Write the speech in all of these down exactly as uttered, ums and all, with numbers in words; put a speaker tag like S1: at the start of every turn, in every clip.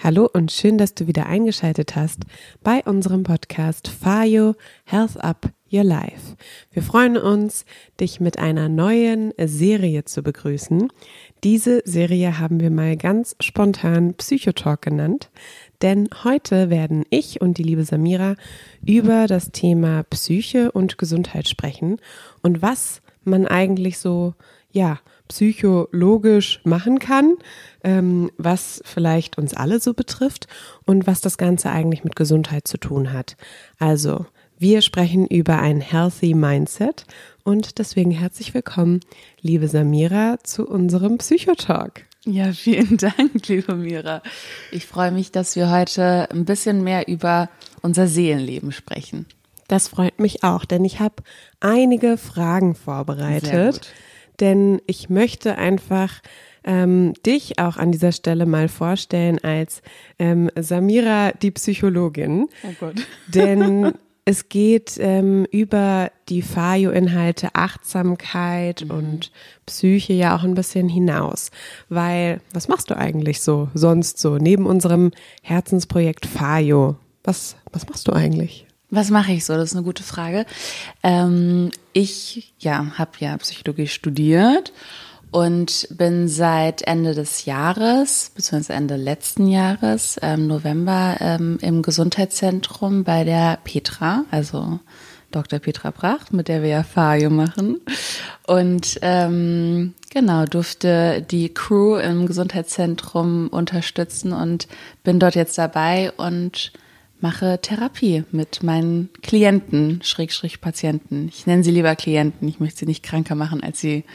S1: Hallo und schön, dass du wieder eingeschaltet hast bei unserem Podcast Fayo Health Up Your Life. Wir freuen uns, dich mit einer neuen Serie zu begrüßen. Diese Serie haben wir mal ganz spontan Psychotalk genannt, denn heute werden ich und die liebe Samira über das Thema Psyche und Gesundheit sprechen und was man eigentlich so, ja, psychologisch machen kann, ähm, was vielleicht uns alle so betrifft und was das Ganze eigentlich mit Gesundheit zu tun hat. Also, wir sprechen über ein Healthy Mindset und deswegen herzlich willkommen, liebe Samira, zu unserem Psychotalk.
S2: Ja, vielen Dank, liebe Mira. Ich freue mich, dass wir heute ein bisschen mehr über unser Seelenleben sprechen.
S1: Das freut mich auch, denn ich habe einige Fragen vorbereitet.
S2: Sehr gut.
S1: Denn ich möchte einfach ähm, dich auch an dieser Stelle mal vorstellen als ähm, Samira, die Psychologin.
S2: Oh Gott.
S1: Denn es geht ähm, über die Fayo-Inhalte Achtsamkeit mhm. und Psyche ja auch ein bisschen hinaus. Weil, was machst du eigentlich so, sonst so, neben unserem Herzensprojekt Fayo? Was, was machst du eigentlich?
S2: Was mache ich so? Das ist eine gute Frage. Ähm, ich ja, habe ja Psychologie studiert und bin seit Ende des Jahres, beziehungsweise Ende letzten Jahres, ähm, November, ähm, im Gesundheitszentrum bei der Petra, also Doktor Petra Bracht, mit der wir ja Fayo machen. Und ähm, genau, durfte die Crew im Gesundheitszentrum unterstützen und bin dort jetzt dabei und mache Therapie mit meinen Klienten, Schrägstrich Patienten. Ich nenne sie lieber Klienten, ich möchte sie nicht kranker machen, als sie,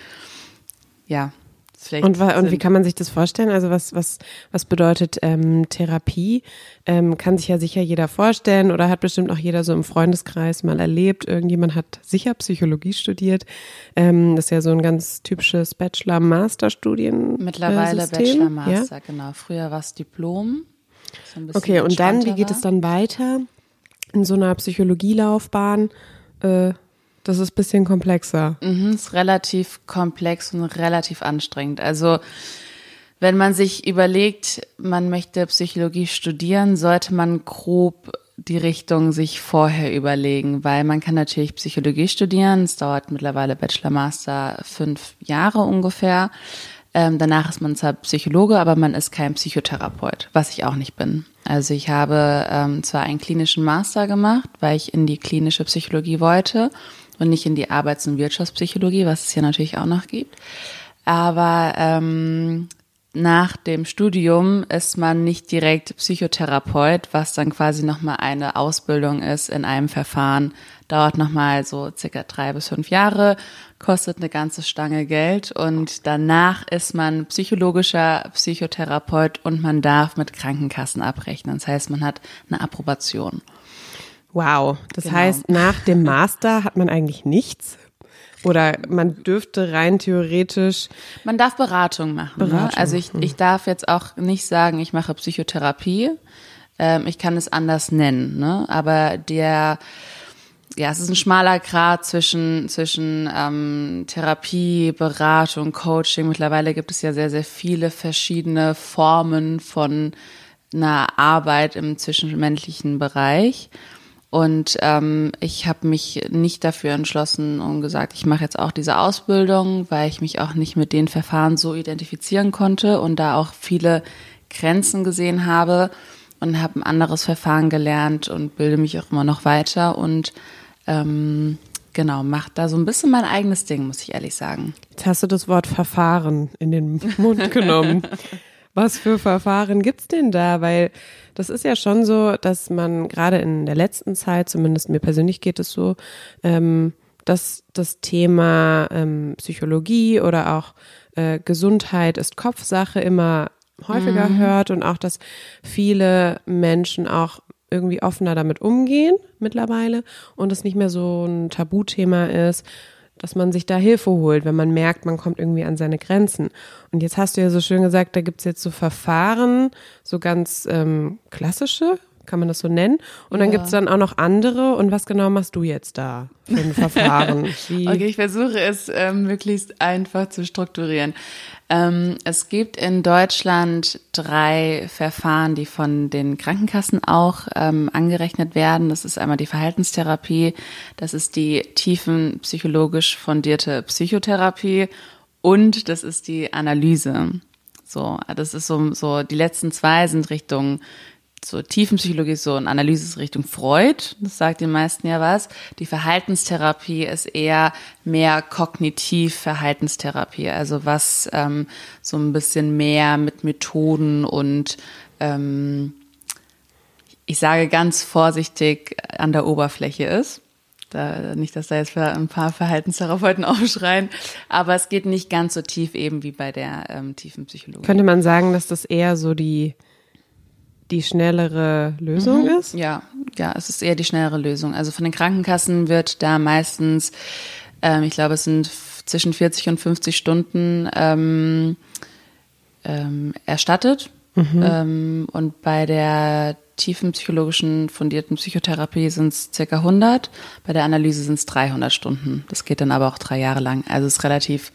S2: ja, vielleicht
S1: Und,
S2: sind.
S1: und wie kann man sich das vorstellen? Also was, was, was bedeutet ähm, Therapie? Ähm, kann sich ja sicher jeder vorstellen oder hat bestimmt auch jeder so im Freundeskreis mal erlebt. Irgendjemand hat sicher Psychologie studiert. Ähm, das ist ja so ein ganz typisches Bachelor-Master-Studien.
S2: Mittlerweile
S1: System.
S2: Bachelor-Master,
S1: Ja?
S2: genau. Früher war es Diplom.
S1: Okay, und dann, wie geht es dann weiter in so einer Psychologielaufbahn? Äh, das ist ein bisschen komplexer.
S2: Mhm, ist relativ komplex und relativ anstrengend. Also wenn man sich überlegt, man möchte Psychologie studieren, sollte man grob die Richtung sich vorher überlegen, weil man kann natürlich Psychologie studieren. Es dauert mittlerweile Bachelor, Master fünf Jahre ungefähr. Ähm, danach ist man zwar Psychologe, aber man ist kein Psychotherapeut, was ich auch nicht bin. Also ich habe ähm, zwar einen klinischen Master gemacht, weil ich in die klinische Psychologie wollte und nicht in die Arbeits- und Wirtschaftspsychologie, was es hier natürlich auch noch gibt. Aber ähm, nach dem Studium ist man nicht direkt Psychotherapeut, was dann quasi nochmal eine Ausbildung ist in einem Verfahren. Dauert nochmal so circa drei bis fünf Jahre, kostet eine ganze Stange Geld und danach ist man psychologischer Psychotherapeut und man darf mit Krankenkassen abrechnen. Das heißt, man hat eine Approbation.
S1: Wow, das
S2: Genau.
S1: heißt, nach dem Master hat man eigentlich nichts? Oder man dürfte rein theoretisch...
S2: Man darf Beratung machen.
S1: Beratung.
S2: Ne? Also ich, ich darf jetzt auch nicht sagen, ich mache Psychotherapie. Ähm, ich kann es anders nennen. Ne? Aber der... Ja, es ist ein schmaler Grat zwischen zwischen ähm, Therapie, Beratung, Coaching. Mittlerweile gibt es ja sehr, sehr viele verschiedene Formen von einer Arbeit im zwischenmenschlichen Bereich. Und ähm, ich habe mich nicht dafür entschlossen und gesagt, ich mache jetzt auch diese Ausbildung, weil ich mich auch nicht mit den Verfahren so identifizieren konnte und da auch viele Grenzen gesehen habe und habe ein anderes Verfahren gelernt und bilde mich auch immer noch weiter und ähm, genau, mache da so ein bisschen mein eigenes Ding, muss ich ehrlich sagen.
S1: Jetzt hast du das Wort Verfahren in den Mund genommen. Was für Verfahren gibt's denn da? Weil das ist ja schon so, dass man gerade in der letzten Zeit, zumindest mir persönlich geht es so, ähm, dass das Thema ähm, Psychologie oder auch äh, Gesundheit ist Kopfsache immer häufiger mhm. hört und auch, dass viele Menschen auch irgendwie offener damit umgehen mittlerweile und es nicht mehr so ein Tabuthema ist, dass man sich da Hilfe holt, wenn man merkt, man kommt irgendwie an seine Grenzen. Und jetzt hast du ja so schön gesagt, da gibt's jetzt so Verfahren, so ganz ähm, klassische kann man das so nennen? Und dann
S2: Ja.
S1: gibt es dann auch noch andere. Und was genau machst du jetzt da für ein Verfahren? Wie?
S2: Okay, ich versuche es ähm, möglichst einfach zu strukturieren. Ähm, es gibt in Deutschland drei Verfahren, die von den Krankenkassen auch ähm, angerechnet werden. Das ist einmal die Verhaltenstherapie, das ist die tiefenpsychologisch fundierte Psychotherapie und das ist die Analyse. So, das ist so, so die letzten zwei sind Richtung so Tiefenpsychologie so und Analyse ist Richtung Freud, das sagt den meisten ja was. Die Verhaltenstherapie ist eher mehr kognitiv-Verhaltenstherapie, also was ähm, so ein bisschen mehr mit Methoden und ähm, ich sage ganz vorsichtig an der Oberfläche ist. Da, nicht, dass da jetzt ein paar Verhaltenstherapeuten aufschreien, aber es geht nicht ganz so tief eben wie bei der ähm, Tiefenpsychologie.
S1: Könnte man sagen, dass das eher so die die schnellere Lösung
S2: mhm.
S1: ist?
S2: Ja, ja, es ist eher die schnellere Lösung. Also von den Krankenkassen wird da meistens, ähm, ich glaube, es sind f- zwischen vierzig und fünfzig Stunden ähm, ähm, erstattet. Mhm. Ähm, und bei der tiefenpsychologischen fundierten Psychotherapie sind es circa hundert. Bei der Analyse sind es dreihundert Stunden. Das geht dann aber auch drei Jahre lang. Also es ist relativ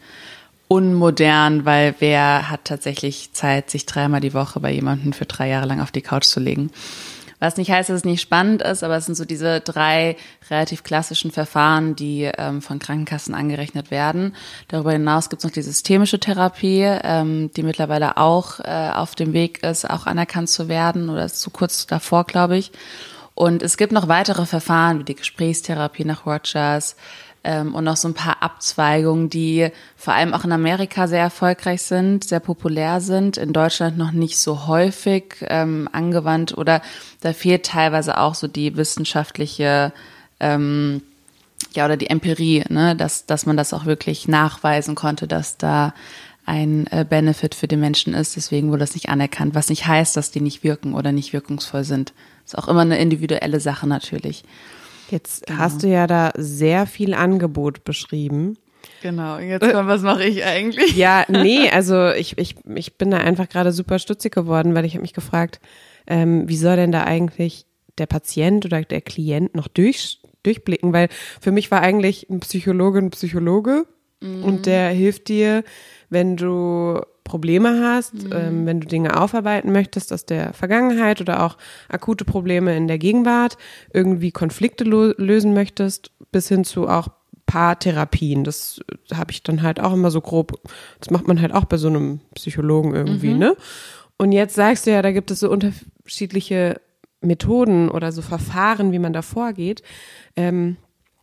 S2: unmodern, weil wer hat tatsächlich Zeit, sich dreimal die Woche bei jemandem für drei Jahre lang auf die Couch zu legen. Was nicht heißt, dass es nicht spannend ist, aber es sind so diese drei relativ klassischen Verfahren, die ähm, von Krankenkassen angerechnet werden. Darüber hinaus gibt es noch die systemische Therapie, ähm, die mittlerweile auch äh, auf dem Weg ist, auch anerkannt zu werden oder ist zu kurz davor, glaube ich. Und es gibt noch weitere Verfahren, wie die Gesprächstherapie nach Rogers, Ähm, und noch so ein paar Abzweigungen, die vor allem auch in Amerika sehr erfolgreich sind, sehr populär sind, in Deutschland noch nicht so häufig ähm, angewandt oder da fehlt teilweise auch so die wissenschaftliche, ähm, ja oder die Empirie, ne, dass dass man das auch wirklich nachweisen konnte, dass da ein äh, Benefit für den Menschen ist. Deswegen wurde das nicht anerkannt, was nicht heißt, dass die nicht wirken oder nicht wirkungsvoll sind. Ist auch immer eine individuelle Sache natürlich.
S1: Jetzt genau. Hast du ja da sehr viel Angebot beschrieben.
S2: Genau, jetzt kommt, was mache ich eigentlich?
S1: Ja, nee, also ich, ich, ich bin da einfach gerade super stutzig geworden, weil ich habe mich gefragt, ähm, wie soll denn da eigentlich der Patient oder der Klient noch durch, durchblicken? Weil für mich war eigentlich ein Psychologe ein Psychologe mhm. und der hilft dir, wenn du Probleme hast, mhm. ähm, wenn du Dinge aufarbeiten möchtest aus der Vergangenheit oder auch akute Probleme in der Gegenwart, irgendwie Konflikte lo- lösen möchtest, bis hin zu auch Paartherapien. Das habe ich dann halt auch immer so grob, das macht man halt auch bei so einem Psychologen irgendwie, mhm. ne? Und jetzt sagst du ja, da gibt es so unterschiedliche Methoden oder so Verfahren, wie man da vorgeht. Ähm,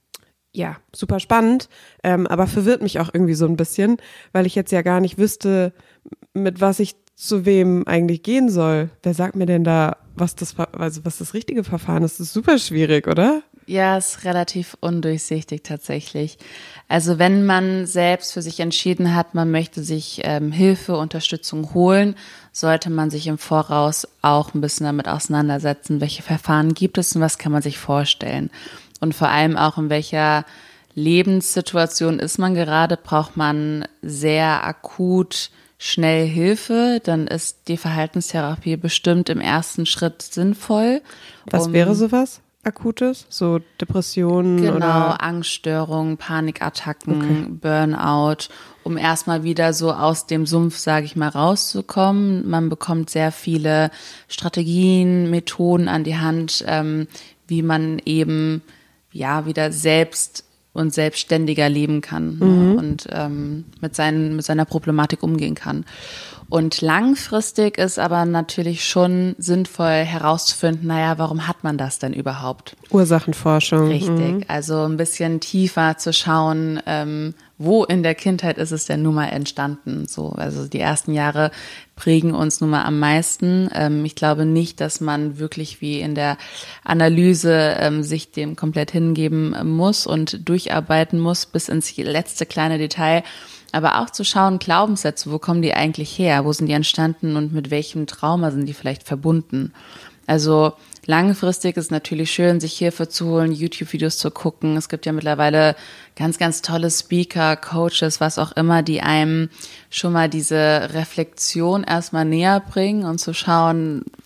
S1: Ja, super spannend, ähm, aber verwirrt mich auch irgendwie so ein bisschen, weil ich jetzt ja gar nicht wüsste, mit was ich zu wem eigentlich gehen soll. Wer sagt mir denn da, was das, also was das richtige Verfahren ist? Das ist super schwierig, oder?
S2: Ja, ist relativ undurchsichtig tatsächlich. Also wenn man selbst für sich entschieden hat, man möchte sich ähm, Hilfe, Unterstützung holen, sollte man sich im Voraus auch ein bisschen damit auseinandersetzen, welche Verfahren gibt es und was kann man sich vorstellen. Und vor allem auch, in welcher Lebenssituation ist man gerade, braucht man sehr akut schnell Hilfe, dann ist die Verhaltenstherapie bestimmt im ersten Schritt sinnvoll.
S1: Was
S2: um,
S1: wäre sowas Akutes? So Depressionen
S2: genau,
S1: oder?
S2: Genau, Angststörungen, Panikattacken, okay. Burnout, um erstmal wieder so aus dem Sumpf, sage ich mal, rauszukommen. Man bekommt sehr viele Strategien, Methoden an die Hand, ähm, wie man eben ja wieder selbst und selbstständiger leben kann mhm. ne? und ähm, mit, seinen, mit seiner Problematik umgehen kann. Und langfristig ist aber natürlich schon sinnvoll herauszufinden, naja, warum hat man das denn überhaupt?
S1: Ursachenforschung.
S2: Richtig,
S1: mhm.
S2: also ein bisschen tiefer zu schauen, ähm, wo in der Kindheit ist es denn nun mal entstanden? So, also die ersten Jahre prägen uns nun mal am meisten. Ähm, ich glaube nicht, dass man wirklich wie in der Analyse ähm, sich dem komplett hingeben muss und durcharbeiten muss bis ins letzte kleine Detail. Aber auch zu schauen, Glaubenssätze, wo kommen die eigentlich her? Wo sind die entstanden und mit welchem Trauma sind die vielleicht verbunden? Also langfristig ist natürlich schön, sich Hilfe zu holen, YouTube-Videos zu gucken. Es gibt ja mittlerweile ganz, ganz tolle Speaker, Coaches, was auch immer, die einem schon mal diese Reflexion erstmal näher bringen und zu schauen,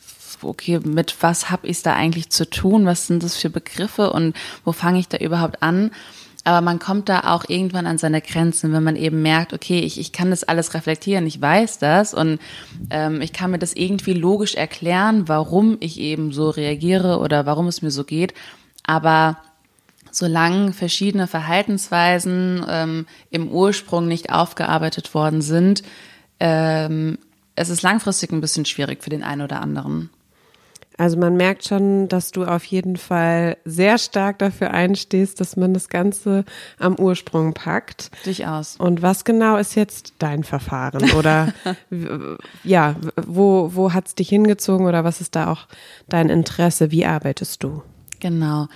S2: okay, mit was habe ich da eigentlich zu tun? Was sind das für Begriffe und wo fange ich da überhaupt an? Aber man kommt da auch irgendwann an seine Grenzen, wenn man eben merkt, okay, ich, ich kann das alles reflektieren, ich weiß das und ähm, ich kann mir das irgendwie logisch erklären, warum ich eben so reagiere oder warum es mir so geht. Aber solange verschiedene Verhaltensweisen ähm, im Ursprung nicht aufgearbeitet worden sind, ähm, es ist langfristig ein bisschen schwierig für den einen oder anderen.
S1: Also man merkt schon, dass du auf jeden Fall sehr stark dafür einstehst, dass man das Ganze am Ursprung packt.
S2: Durchaus.
S1: Und was genau ist jetzt dein Verfahren? Oder ja, wo, wo hat es dich hingezogen oder was ist da auch dein Interesse? Wie arbeitest du?
S2: Genau.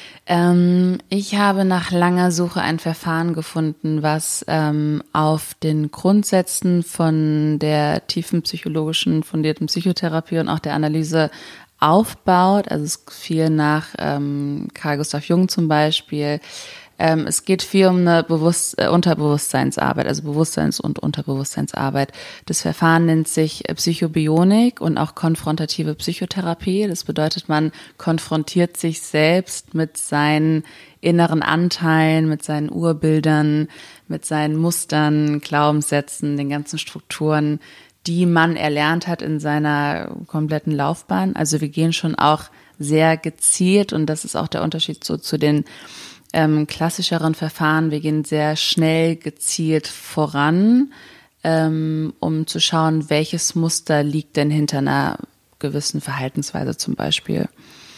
S2: Ähm, ich habe nach langer Suche ein Verfahren gefunden, was ähm, auf den Grundsätzen von der tiefen psychologischen fundierten Psychotherapie und auch der Analyse aufbaut. Also es ist viel nach ähm, Carl Gustav Jung zum Beispiel. Ähm, es geht viel um eine Bewusst- äh, Unterbewusstseinsarbeit, also Bewusstseins- und Unterbewusstseinsarbeit. Das Verfahren nennt sich Psychobionik und auch konfrontative Psychotherapie. Das bedeutet, man konfrontiert sich selbst mit seinen inneren Anteilen, mit seinen Urbildern, mit seinen Mustern, Glaubenssätzen, den ganzen Strukturen, die man erlernt hat in seiner kompletten Laufbahn. Also wir gehen schon auch sehr gezielt und das ist auch der Unterschied zu, zu den ähm, klassischeren Verfahren. Wir gehen sehr schnell gezielt voran, ähm, um zu schauen, welches Muster liegt denn hinter einer gewissen Verhaltensweise zum Beispiel.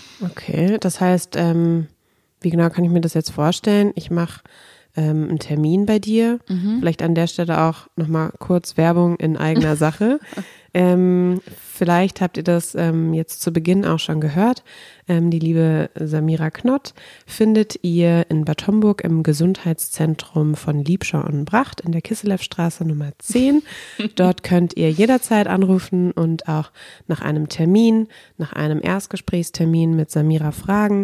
S1: Okay, das heißt, ähm, wie genau kann ich mir das jetzt vorstellen? Ich mache ähm, einen Termin bei dir. Mhm. Vielleicht an der Stelle auch nochmal kurz Werbung in eigener Sache. ähm, vielleicht habt ihr das ähm, jetzt zu Beginn auch schon gehört. Ähm, die liebe Samira Knott findet ihr in Bad Homburg im Gesundheitszentrum von Liebschau und Bracht in der Kisselewstraße Nummer zehn. Dort könnt ihr jederzeit anrufen und auch nach einem Termin, nach einem Erstgesprächstermin mit Samira fragen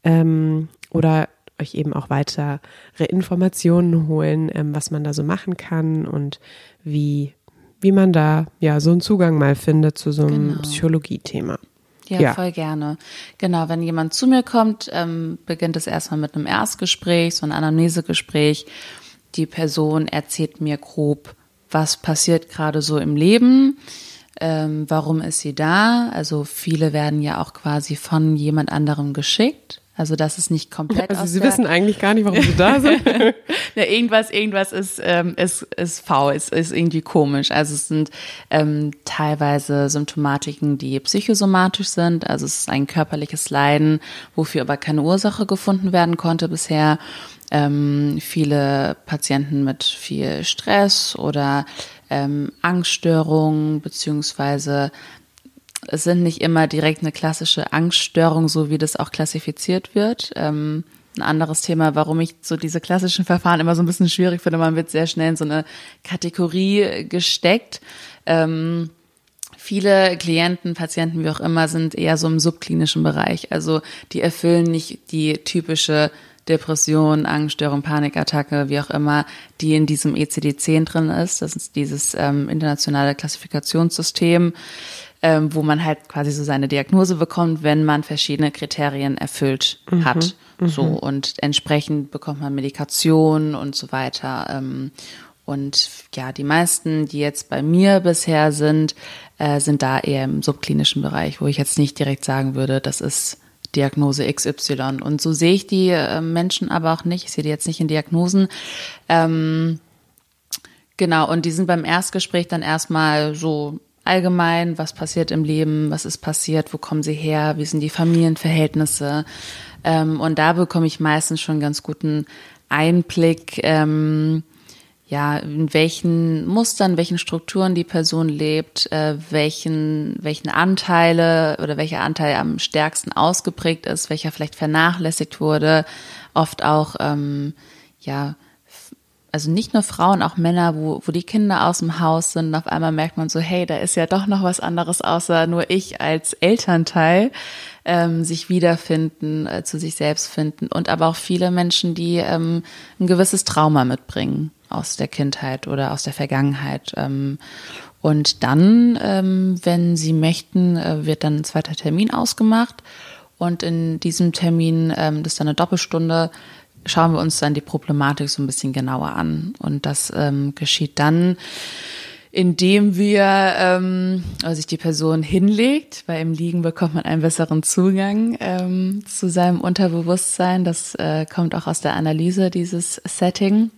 S1: ähm, oder euch eben auch weitere Informationen holen, ähm, was man da so machen kann und wie, wie man da ja so einen Zugang mal findet zu so einem
S2: Genau.
S1: Psychologie-Thema.
S2: Ja,
S1: Ja,
S2: voll gerne. Genau, wenn jemand zu mir kommt, ähm, beginnt es erstmal mit einem Erstgespräch, so ein Anamnesegespräch. Die Person erzählt mir grob, was passiert gerade so im Leben, ähm, warum ist sie da. Also viele werden ja auch quasi von jemand anderem geschickt. Also das ist nicht komplett
S1: also
S2: aus
S1: Sie
S2: der
S1: wissen eigentlich gar nicht, warum Sie da sind.
S2: ja, irgendwas, irgendwas ist, ähm, ist, ist faul, ist, ist irgendwie komisch. Also es sind ähm, teilweise Symptomatiken, die psychosomatisch sind. Also es ist ein körperliches Leiden, wofür aber keine Ursache gefunden werden konnte bisher. Ähm, viele Patienten mit viel Stress oder ähm, Angststörungen beziehungsweise es sind nicht immer direkt eine klassische Angststörung, so wie das auch klassifiziert wird. Ähm, ein anderes Thema, warum ich so diese klassischen Verfahren immer so ein bisschen schwierig finde, man wird sehr schnell in so eine Kategorie gesteckt. Ähm, viele Klienten, Patienten, wie auch immer, sind eher so im subklinischen Bereich. Also die erfüllen nicht die typische Depression, Angststörung, Panikattacke, wie auch immer, die in diesem E C D zehn drin ist. Das ist dieses ähm, internationale Klassifikationssystem, ähm, wo man halt quasi so seine Diagnose bekommt, wenn man verschiedene Kriterien erfüllt mhm, hat. Mhm. So und entsprechend bekommt man Medikation und so weiter. Ähm, und ja, die meisten, die jetzt bei mir bisher sind, äh, sind da eher im subklinischen Bereich, wo ich jetzt nicht direkt sagen würde, das ist Diagnose X Y. Und so sehe ich die äh, Menschen aber auch nicht. Ich sehe die jetzt nicht in Diagnosen. Ähm, genau, und die sind beim Erstgespräch dann erstmal so allgemein, was passiert im Leben, was ist passiert, wo kommen sie her, wie sind die Familienverhältnisse. Ähm, und da bekomme ich meistens schon einen ganz guten Einblick, ähm, ja, in welchen Mustern, welchen Strukturen die Person lebt, äh, welchen, welchen Anteile oder welcher Anteil am stärksten ausgeprägt ist, welcher vielleicht vernachlässigt wurde. Oft auch, ähm, ja, also nicht nur Frauen, auch Männer, wo, wo die Kinder aus dem Haus sind. Und auf einmal merkt man so, hey, da ist ja doch noch was anderes, außer nur ich als Elternteil, ähm, sich wiederfinden, äh, zu sich selbst finden. Und aber auch viele Menschen, die ähm, ein gewisses Trauma mitbringen aus der Kindheit oder aus der Vergangenheit. Ähm, Und dann, ähm, wenn Sie möchten, äh, wird dann ein zweiter Termin ausgemacht. Und in diesem Termin, ähm, das ist dann eine Doppelstunde, schauen wir uns dann die Problematik so ein bisschen genauer an. Und das ähm, geschieht dann, indem wir, ähm, also sich die Person hinlegt, weil im Liegen bekommt man einen besseren Zugang ähm, zu seinem Unterbewusstsein. Das äh, kommt auch aus der Analyse, dieses Setting.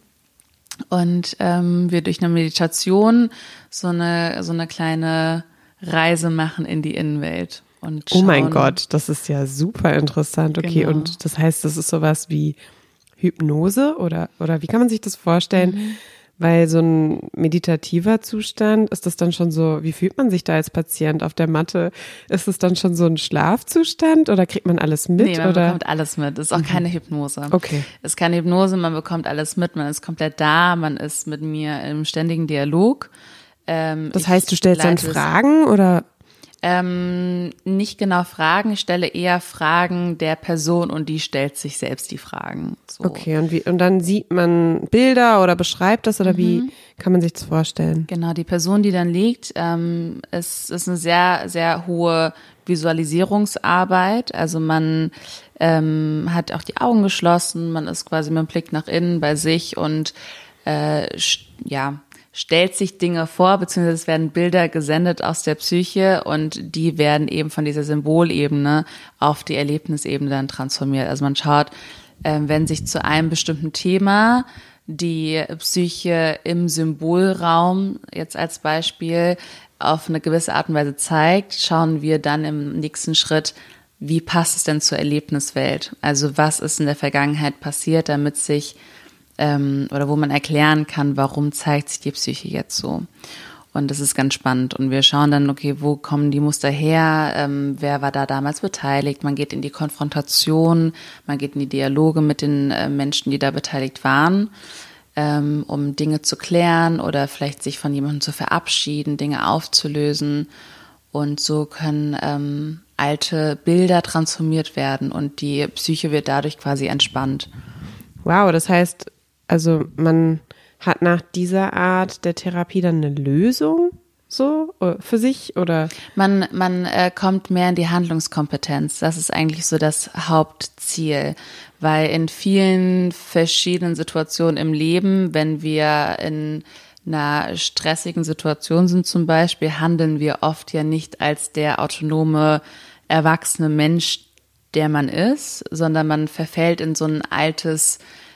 S2: Und ähm, wir durch eine Meditation so eine so eine kleine Reise machen in die Innenwelt. Und
S1: oh mein Gott, das ist ja super interessant. Okay,
S2: Genau.
S1: und das heißt, das ist sowas wie Hypnose oder, oder wie kann man sich das vorstellen?
S2: Mhm.
S1: Weil so ein meditativer Zustand, ist das dann schon so, wie fühlt man sich da als Patient auf der Matte? Ist es dann schon so ein Schlafzustand oder kriegt man alles mit?
S2: Nee, man
S1: oder?
S2: bekommt alles mit. Es ist auch keine Hypnose.
S1: Okay.
S2: Es ist keine Hypnose, man bekommt alles mit, man ist komplett da, man ist mit mir im ständigen Dialog. Ähm,
S1: Das heißt, du stellst dann
S2: leite es-
S1: Fragen oder?
S2: Ähm, nicht genau Fragen, ich stelle eher Fragen der Person und die stellt sich selbst die Fragen. So.
S1: Okay, und wie, und dann sieht man Bilder oder beschreibt das oder wie kann man sich das vorstellen?
S2: Genau, die Person, die dann liegt, ähm, ist, ist eine sehr, sehr hohe Visualisierungsarbeit. Also man ähm, hat auch die Augen geschlossen, man ist quasi mit dem Blick nach innen bei sich und äh, sch- ja, stellt sich Dinge vor, beziehungsweise es werden Bilder gesendet aus der Psyche und die werden eben von dieser Symbolebene auf die Erlebnisebene dann transformiert. Also man schaut, äh, wenn sich zu einem bestimmten Thema die Psyche im Symbolraum jetzt als Beispiel auf eine gewisse Art und Weise zeigt, schauen wir dann im nächsten Schritt, wie passt es denn zur Erlebniswelt? Also was ist in der Vergangenheit passiert, damit sich ähm, oder wo man erklären kann, warum zeigt sich die Psyche jetzt so? Und das ist ganz spannend. Und wir schauen dann, okay, wo kommen die Muster her? Ähm, wer war da damals beteiligt? Man geht in die Konfrontation, man geht in die Dialoge mit den äh, Menschen, die da beteiligt waren, ähm, um Dinge zu klären oder vielleicht sich von jemandem zu verabschieden, Dinge aufzulösen. Und so können ähm, alte Bilder transformiert werden und die Psyche wird dadurch quasi entspannt.
S1: Wow, das heißt, also man hat nach dieser Art der Therapie dann eine Lösung so für sich oder?
S2: Man, man äh, kommt mehr in die Handlungskompetenz. Das ist eigentlich so das Hauptziel, weil in vielen verschiedenen Situationen im Leben, wenn wir in einer stressigen Situation sind zum Beispiel, handeln wir oft ja nicht als der autonome, erwachsene Mensch, der man ist, sondern man verfällt in so ein altes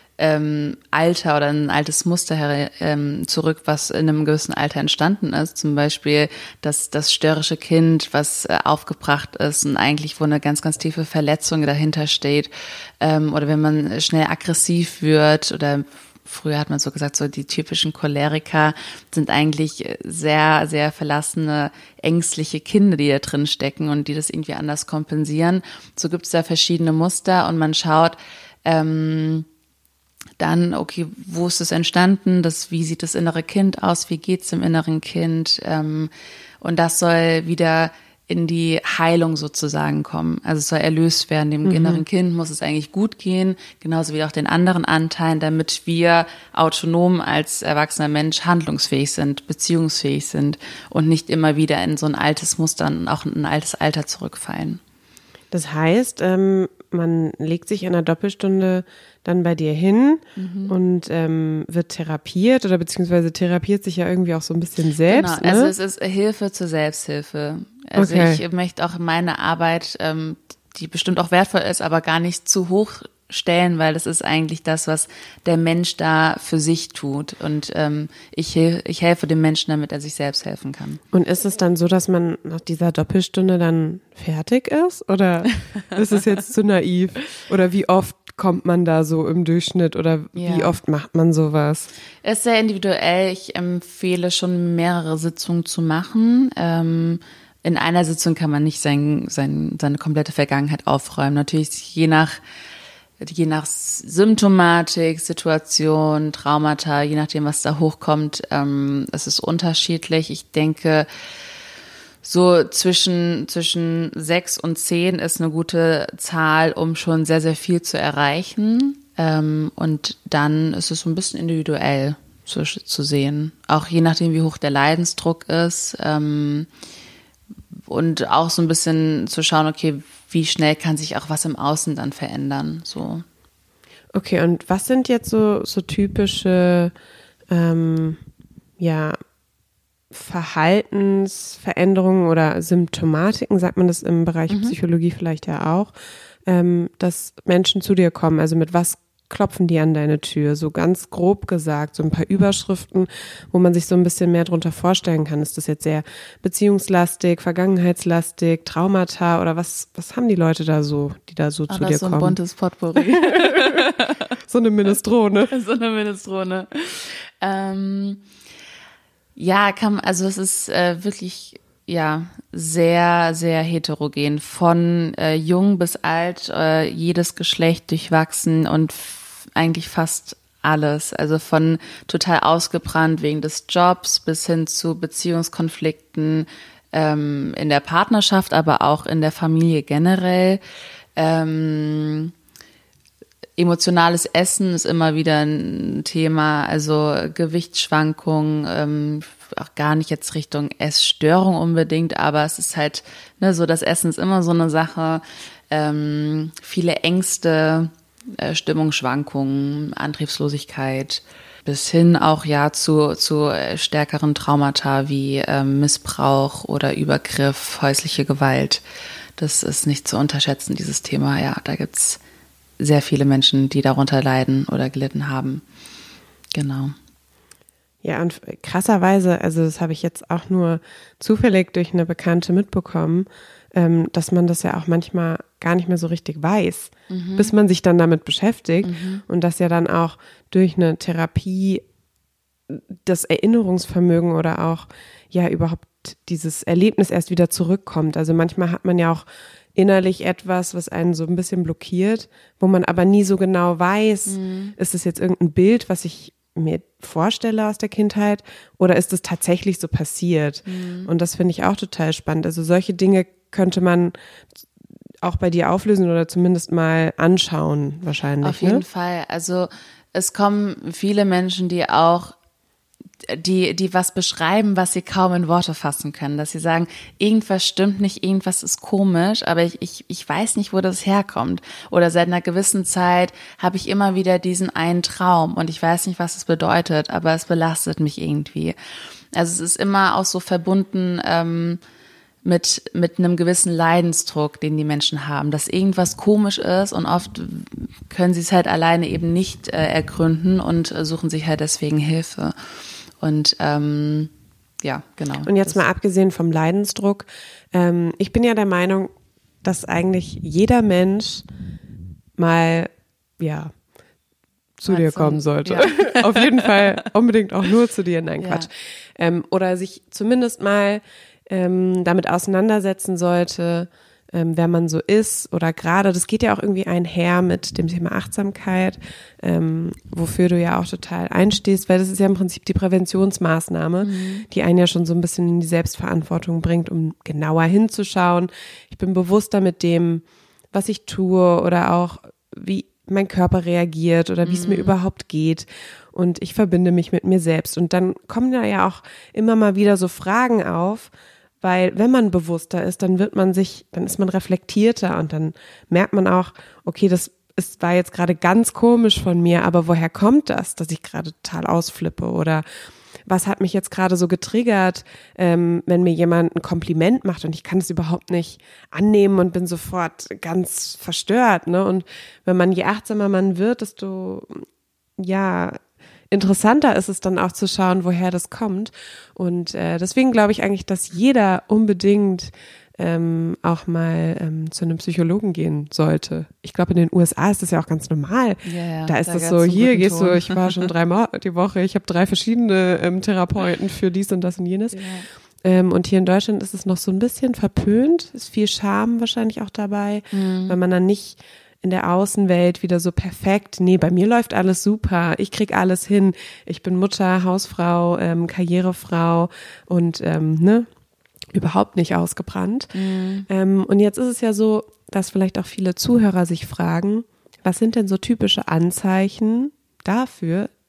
S2: ähm, Alter oder ein altes Muster her, ähm, zurück, was in einem gewissen Alter entstanden ist. Zum Beispiel das, das störrische Kind, was äh, aufgebracht ist und eigentlich, wo eine ganz, ganz tiefe Verletzung dahinter steht. Ähm, oder wenn man schnell aggressiv wird oder früher hat man so gesagt, so die typischen Choleriker sind eigentlich sehr, sehr verlassene, ängstliche Kinder, die da drin stecken und die das irgendwie anders kompensieren. So gibt es da verschiedene Muster und man schaut ähm, dann, okay, wo ist es entstanden? Das, wie sieht das innere Kind aus? Wie geht's dem inneren Kind? Ähm, und das soll wieder in die Heilung sozusagen kommen. Also es soll erlöst werden. Dem mhm. inneren Kind muss es eigentlich gut gehen, genauso wie auch den anderen Anteilen, damit wir autonom als erwachsener Mensch handlungsfähig sind, beziehungsfähig sind und nicht immer wieder in so ein altes Muster und auch in ein altes Alter zurückfallen.
S1: Das heißt, ähm, man legt sich in einer Doppelstunde dann bei dir hin mhm. und ähm, wird therapiert oder beziehungsweise therapiert sich ja irgendwie auch so ein bisschen selbst.
S2: Genau, also
S1: ne?
S2: es ist Hilfe zur Selbsthilfe. Also
S1: okay.
S2: ich möchte auch meine Arbeit, ähm, die bestimmt auch wertvoll ist, aber gar nicht zu hoch stellen, weil das ist eigentlich das, was der Mensch da für sich tut. Und ähm, ich, ich helfe dem Menschen, damit er sich selbst helfen kann.
S1: Und ist es dann so, dass man nach dieser Doppelstunde dann fertig ist? Oder ist es jetzt zu naiv? Oder wie oft kommt man da so im Durchschnitt? Oder
S2: ja.
S1: wie oft macht man sowas?
S2: Es ist sehr individuell. Ich empfehle schon mehrere Sitzungen zu machen. Ähm, in einer Sitzung kann man nicht sein, sein, seine komplette Vergangenheit aufräumen. Natürlich je nach Je nach Symptomatik, Situation, Traumata, je nachdem, was da hochkommt, ähm, es ist unterschiedlich. Ich denke, so zwischen, zwischen sechs und zehn ist eine gute Zahl, um schon sehr, sehr viel zu erreichen. Ähm, und dann ist es so ein bisschen individuell. zu, zu sehen. Auch je nachdem, wie hoch der Leidensdruck ist. Ähm, und auch so ein bisschen zu schauen, okay, wie schnell kann sich auch was im Außen dann verändern, so.
S1: Okay, und was sind jetzt so, so typische, ähm, ja, Verhaltensveränderungen oder Symptomatiken, sagt man das im Bereich mhm. Psychologie vielleicht ja auch, ähm, dass Menschen zu dir kommen? Also mit was klopfen die an deine Tür? So ganz grob gesagt, so ein paar Überschriften, wo man sich so ein bisschen mehr drunter vorstellen kann. Ist das jetzt sehr beziehungslastig, vergangenheitslastig, Traumata oder was, was haben die Leute da so, die da so
S2: ah,
S1: zu dir
S2: so
S1: kommen?
S2: Ein buntes Potpourri.
S1: So eine Minestrone.
S2: So eine Minestrone. Ähm, ja, kann, also es ist äh, wirklich ja sehr, sehr heterogen. Von äh, jung bis alt, äh, jedes Geschlecht durchwachsen und f- eigentlich fast alles. Also von total ausgebrannt wegen des Jobs bis hin zu Beziehungskonflikten ähm, in der Partnerschaft, aber auch in der Familie generell. Ähm, Emotionales Essen ist immer wieder ein Thema, also Gewichtsschwankungen, ähm, auch gar nicht jetzt Richtung Essstörung unbedingt, aber es ist halt, ne, so das Essen ist immer so eine Sache, ähm, viele Ängste, äh, Stimmungsschwankungen, Antriebslosigkeit, bis hin auch ja zu, zu stärkeren Traumata wie ähm, Missbrauch oder Übergriff, häusliche Gewalt. Das ist nicht zu unterschätzen, dieses Thema, ja, da gibt's sehr viele Menschen, die darunter leiden oder gelitten haben. Genau.
S1: Ja, und krasserweise, also das habe ich jetzt auch nur zufällig durch eine Bekannte mitbekommen, ähm, dass man das ja auch manchmal gar nicht mehr so richtig weiß, mhm. bis man sich dann damit beschäftigt mhm. und dass ja dann auch durch eine Therapie das Erinnerungsvermögen oder auch ja überhaupt dieses Erlebnis erst wieder zurückkommt. Also manchmal hat man ja auch innerlich etwas, was einen so ein bisschen blockiert, wo man aber nie so genau weiß, mhm. ist es jetzt irgendein Bild, was ich mir vorstelle aus der Kindheit oder ist es tatsächlich so passiert? Mhm. Und das finde ich auch total spannend. Also solche Dinge könnte man auch bei dir auflösen oder zumindest mal anschauen wahrscheinlich.
S2: Auf jeden
S1: ne?
S2: Fall. Also es kommen viele Menschen, die auch die, die was beschreiben, was sie kaum in Worte fassen können, dass sie sagen, irgendwas stimmt nicht, irgendwas ist komisch, aber ich, ich, ich weiß nicht, wo das herkommt. Oder seit einer gewissen Zeit habe ich immer wieder diesen einen Traum und ich weiß nicht, was es bedeutet, aber es belastet mich irgendwie. Also es ist immer auch so verbunden ähm, mit, mit einem gewissen Leidensdruck, den die Menschen haben, dass irgendwas komisch ist und oft können sie es halt alleine eben nicht äh, ergründen und äh, suchen sich halt deswegen Hilfe. Und ähm, ja, genau.
S1: Und jetzt mal abgesehen vom Leidensdruck, ähm, ich bin ja der Meinung, dass eigentlich jeder Mensch mal, ja, zu mal dir zum, kommen sollte. Ja. Auf jeden Fall unbedingt auch nur zu dir, nein, ja. Quatsch. Ähm, oder sich zumindest mal ähm, damit auseinandersetzen sollte, ähm, wer man so ist oder gerade, das geht ja auch irgendwie einher mit dem Thema Achtsamkeit, ähm, wofür du ja auch total einstehst, weil das ist ja im Prinzip die Präventionsmaßnahme, mhm. die einen ja schon so ein bisschen in die Selbstverantwortung bringt, um genauer hinzuschauen. Ich bin bewusster mit dem, was ich tue oder auch wie mein Körper reagiert oder wie es mhm. mir überhaupt geht. Und ich verbinde mich mit mir selbst. Und dann kommen da ja auch immer mal wieder so Fragen auf, weil wenn man bewusster ist, dann wird man sich, dann ist man reflektierter und dann merkt man auch, okay, das ist, war jetzt gerade ganz komisch von mir, aber woher kommt das, dass ich gerade total ausflippe oder was hat mich jetzt gerade so getriggert, ähm, wenn mir jemand ein Kompliment macht und ich kann es überhaupt nicht annehmen und bin sofort ganz verstört, ne? Und wenn man, je achtsamer man wird, desto, ja, interessanter ist es dann auch zu schauen, woher das kommt. Und äh, deswegen glaube ich eigentlich, dass jeder unbedingt ähm, auch mal ähm, zu einem Psychologen gehen sollte. Ich glaube, in den U S A ist das ja auch ganz normal.
S2: Yeah,
S1: da ist
S2: da
S1: das so, hier gehst du, ich war schon dreimal die Woche, ich habe drei verschiedene ähm, Therapeuten für dies und das und jenes. Yeah. Ähm, und hier in Deutschland ist es noch so ein bisschen verpönt, ist viel Scham wahrscheinlich auch dabei, mm. weil man dann nicht in der Außenwelt wieder so perfekt, nee, bei mir läuft alles super, ich krieg alles hin, ich bin Mutter, Hausfrau, ähm, Karrierefrau und ähm, ne, überhaupt nicht ausgebrannt. Mhm. Ähm, und jetzt ist es ja so, dass vielleicht auch viele Zuhörer sich fragen, was sind denn so typische Anzeichen dafür,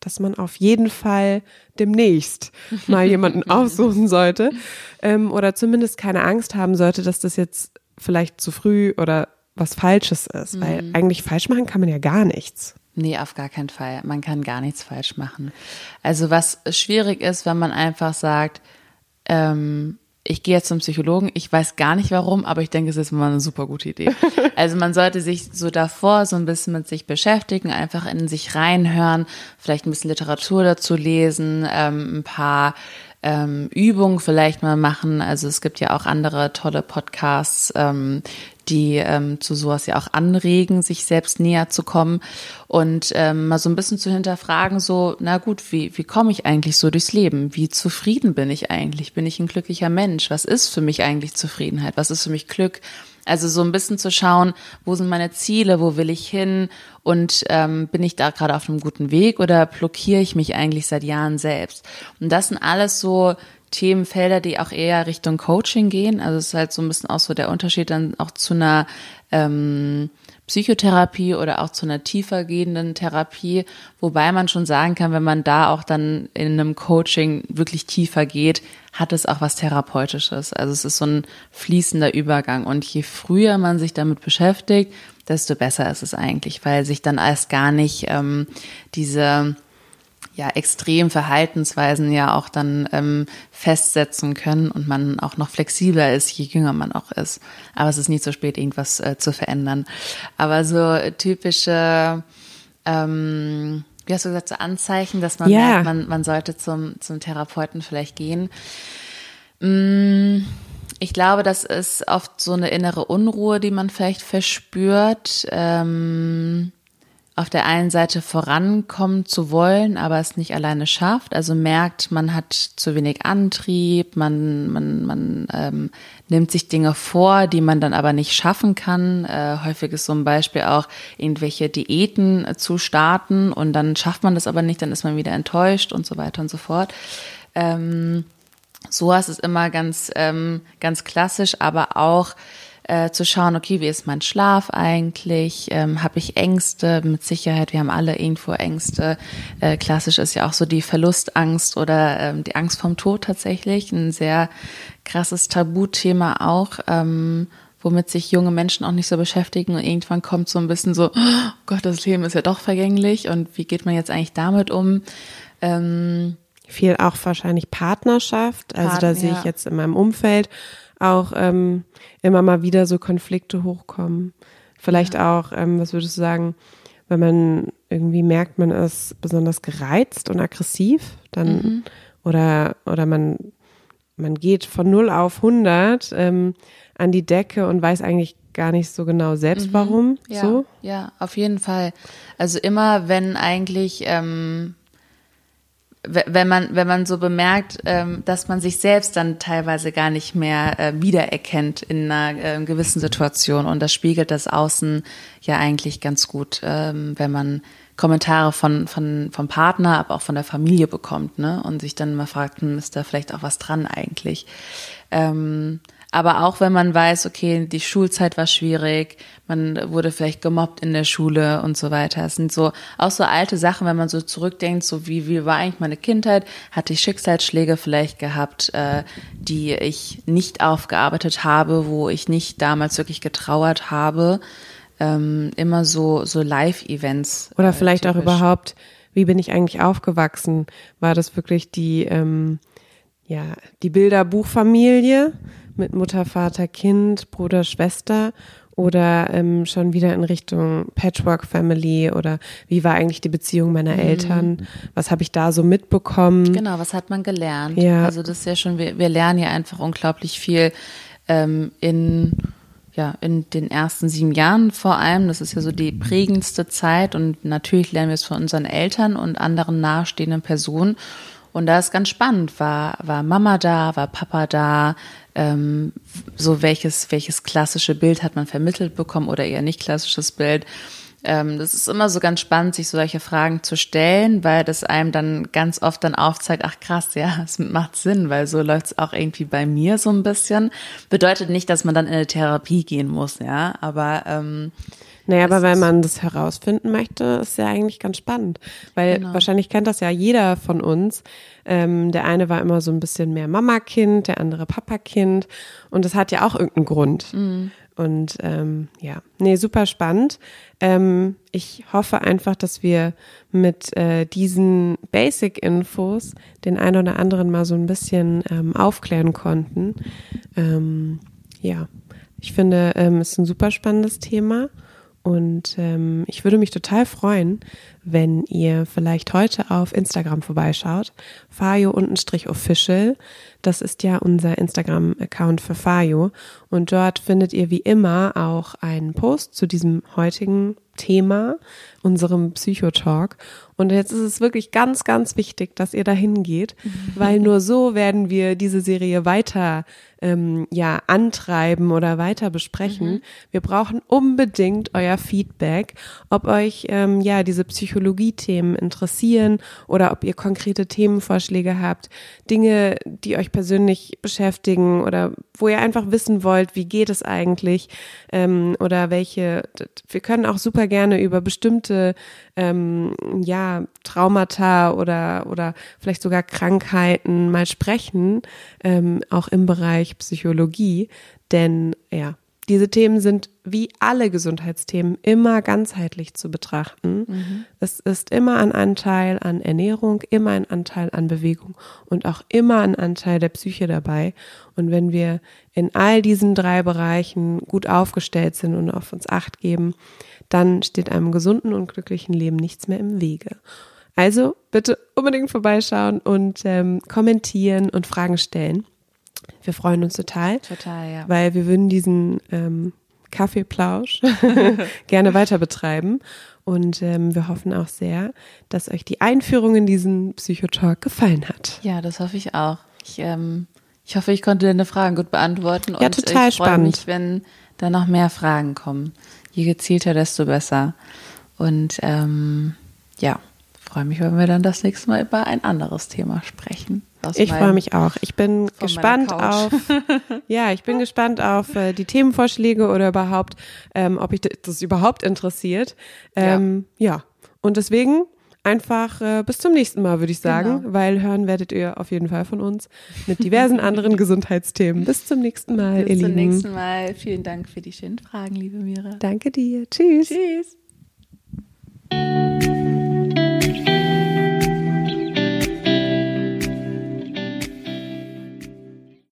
S1: dass man auf jeden Fall demnächst mal jemanden aufsuchen sollte ähm, oder zumindest keine Angst haben sollte, dass das jetzt vielleicht zu früh oder was Falsches ist, mhm. weil eigentlich falsch machen kann man ja gar nichts.
S2: Nee, auf gar keinen Fall. Man kann gar nichts falsch machen. Also was schwierig ist, wenn man einfach sagt, ähm, ich gehe jetzt zum Psychologen, ich weiß gar nicht warum, aber ich denke, es ist mal eine super gute Idee. Also man sollte sich so davor so ein bisschen mit sich beschäftigen, einfach in sich reinhören, vielleicht ein bisschen Literatur dazu lesen, ähm, ein paar ähm, Übungen vielleicht mal machen. Also es gibt ja auch andere tolle Podcasts, ähm, die ähm, zu sowas ja auch anregen, sich selbst näher zu kommen und ähm, mal so ein bisschen zu hinterfragen, so, na gut, wie wie komme ich eigentlich so durchs Leben? Wie zufrieden bin ich eigentlich? Bin ich ein glücklicher Mensch? Was ist für mich eigentlich Zufriedenheit? Was ist für mich Glück? Also so ein bisschen zu schauen, wo sind meine Ziele, wo will ich hin und ähm, bin ich da gerade auf einem guten Weg oder blockiere ich mich eigentlich seit Jahren selbst? Und das sind alles so Themenfelder, die auch eher Richtung Coaching gehen. Also es ist halt so ein bisschen auch so der Unterschied dann auch zu einer ähm, Psychotherapie oder auch zu einer tiefer gehenden Therapie, wobei man schon sagen kann, wenn man da auch dann in einem Coaching wirklich tiefer geht, hat es auch was Therapeutisches. Also es ist so ein fließender Übergang und je früher man sich damit beschäftigt, desto besser ist es eigentlich, weil sich dann erst gar nicht ähm, diese ja extrem Verhaltensweisen ja auch dann ähm, festsetzen können und man auch noch flexibler ist, je jünger man auch ist. Aber es ist nie zu spät, irgendwas äh, zu verändern. Aber so typische, ähm, wie hast du gesagt, so Anzeichen, dass man
S1: ja.
S2: merkt, man, man sollte zum, zum Therapeuten vielleicht gehen. Mm, ich glaube, das ist oft so eine innere Unruhe, die man vielleicht verspürt, ähm, auf der einen Seite vorankommen zu wollen, aber es nicht alleine schafft, also merkt, man hat zu wenig Antrieb, man man man ähm, nimmt sich Dinge vor, die man dann aber nicht schaffen kann. Äh, häufig ist so ein Beispiel auch, irgendwelche Diäten äh, zu starten und dann schafft man das aber nicht, dann ist man wieder enttäuscht und so weiter und so fort. Ähm, sowas ist immer ganz ähm, ganz klassisch, aber auch Äh, zu schauen, okay, wie ist mein Schlaf eigentlich? Ähm, habe ich Ängste? Mit Sicherheit, wir haben alle irgendwo Ängste. Äh, klassisch ist ja auch so die Verlustangst oder ähm, die Angst vom Tod tatsächlich. Ein sehr krasses Tabuthema auch, ähm, womit sich junge Menschen auch nicht so beschäftigen. Und irgendwann kommt so ein bisschen so, oh Gott, das Leben ist ja doch vergänglich. Und wie geht man jetzt eigentlich damit um? Ähm,
S1: Viel auch wahrscheinlich Partnerschaft. Also
S2: Partner,
S1: da sehe ich
S2: ja.
S1: jetzt in meinem Umfeld auch ähm, immer mal wieder so Konflikte hochkommen. Vielleicht ja. auch, ähm, was würdest du sagen, wenn man irgendwie merkt, man ist besonders gereizt und aggressiv, dann mhm. oder oder man man geht von null auf hundert ähm, an die Decke und weiß eigentlich gar nicht so genau selbst, mhm. warum.
S2: Ja,
S1: so.
S2: Ja, auf jeden Fall. Also immer, wenn eigentlich ähm wenn man wenn man so bemerkt, ähm, dass man sich selbst dann teilweise gar nicht mehr äh, wiedererkennt in einer äh, gewissen Situation und das spiegelt das Außen ja eigentlich ganz gut, ähm, wenn man Kommentare von von vom Partner, aber auch von der Familie bekommt, ne, und sich dann mal fragt, hm, ist da vielleicht auch was dran eigentlich? Ähm, Aber auch wenn man weiß, okay, die Schulzeit war schwierig, man wurde vielleicht gemobbt in der Schule und so weiter. Es sind so auch so alte Sachen, wenn man so zurückdenkt, so wie wie war eigentlich meine Kindheit? Hatte ich Schicksalsschläge vielleicht gehabt, äh, die ich nicht aufgearbeitet habe, wo ich nicht damals wirklich getrauert habe? Ähm, immer so so Live-Events.
S1: Oder vielleicht
S2: äh,
S1: auch überhaupt, wie bin ich eigentlich aufgewachsen? War das wirklich die ähm, ja die Bilderbuchfamilie mit Mutter, Vater, Kind, Bruder, Schwester oder ähm, schon wieder in Richtung Patchwork Family oder wie war eigentlich die Beziehung meiner mhm. Eltern? Was habe ich da so mitbekommen?
S2: Genau, was hat man gelernt?
S1: Ja.
S2: Also das ist ja schon, wir, wir lernen ja einfach unglaublich viel ähm, in ja in den ersten sieben Jahren vor allem. Das ist ja so die prägendste Zeit und natürlich lernen wir es von unseren Eltern und anderen nahestehenden Personen. Und da ist ganz spannend, war war Mama da, war Papa da, ähm, so welches welches klassische Bild hat man vermittelt bekommen oder eher nicht klassisches Bild. ähm, das ist immer so ganz spannend, sich so solche Fragen zu stellen, weil das einem dann ganz oft dann aufzeigt, ach krass, ja, es macht Sinn, weil so läuft es auch irgendwie bei mir so ein bisschen. Bedeutet nicht, dass man dann in eine Therapie gehen muss, ja, aber ähm,
S1: Naja, aber wenn man das herausfinden möchte, ist ja eigentlich ganz spannend, weil
S2: Genau.
S1: wahrscheinlich kennt das ja jeder von uns. Ähm, der eine war immer so ein bisschen mehr Mama-Kind, der andere Papa-Kind und das hat ja auch irgendeinen Grund.
S2: Mhm.
S1: Und ähm, ja, nee, super spannend. Ähm, ich hoffe einfach, dass wir mit äh, diesen Basic-Infos den einen oder anderen mal so ein bisschen ähm, aufklären konnten. Ähm, ja, ich finde, ähm, es ist ein super spannendes Thema. Und ähm, ich würde mich total freuen, wenn ihr vielleicht heute auf Instagram vorbeischaut. Fayo-official. Das ist ja unser Instagram-Account für Fayo. Und dort findet ihr wie immer auch einen Post zu diesem heutigen Thema, unserem Psychotalk. Und jetzt ist es wirklich ganz, ganz wichtig, dass ihr dahin geht, weil nur so werden wir diese Serie weiter ähm, ja antreiben oder weiter besprechen. Mhm. Wir brauchen unbedingt euer Feedback, ob euch ähm, ja diese Psychologie-Themen interessieren oder ob ihr konkrete Themenvorschläge habt, Dinge, die euch persönlich beschäftigen oder wo ihr einfach wissen wollt, wie geht es eigentlich ähm, oder welche, wir können auch super gerne über bestimmte ähm, ja Traumata oder oder vielleicht sogar Krankheiten mal sprechen, ähm, auch im Bereich Psychologie, denn ja, diese Themen sind wie alle Gesundheitsthemen immer ganzheitlich zu betrachten. Mhm. Es ist immer ein Anteil an Ernährung, immer ein Anteil an Bewegung und auch immer ein Anteil der Psyche dabei. Und wenn wir in all diesen drei Bereichen gut aufgestellt sind und auf uns Acht geben, dann steht einem gesunden und glücklichen Leben nichts mehr im Wege. Also bitte unbedingt vorbeischauen und ähm, kommentieren und Fragen stellen. Wir freuen uns total,
S2: Total, ja.
S1: weil wir würden diesen ähm, Kaffeeplausch gerne weiter betreiben und ähm, wir hoffen auch sehr, dass euch die Einführung in diesen Psychotalk gefallen hat.
S2: Ja, das hoffe ich auch. Ich, ähm, ich hoffe, ich konnte deine Fragen gut beantworten
S1: ja,
S2: und
S1: total
S2: ich freue
S1: spannend.
S2: mich, wenn da noch mehr Fragen kommen. Je gezielter, desto besser. Und ähm, ja, freue mich, wenn wir dann das nächste Mal über ein anderes Thema sprechen.
S1: Ich freue mich auch. Ich bin gespannt auf, ja, ich bin gespannt auf äh, die Themenvorschläge oder überhaupt, ähm, ob ich das überhaupt interessiert. Ähm, ja. ja, und deswegen einfach äh, bis zum nächsten Mal, würde ich sagen,
S2: genau.
S1: weil hören werdet ihr auf jeden Fall von uns mit diversen anderen Gesundheitsthemen. Bis zum nächsten Mal,
S2: bis
S1: ihr Lieben.
S2: Bis zum nächsten Mal. Vielen Dank für die schönen Fragen, liebe Mira.
S1: Danke dir. Tschüss.
S2: Tschüss.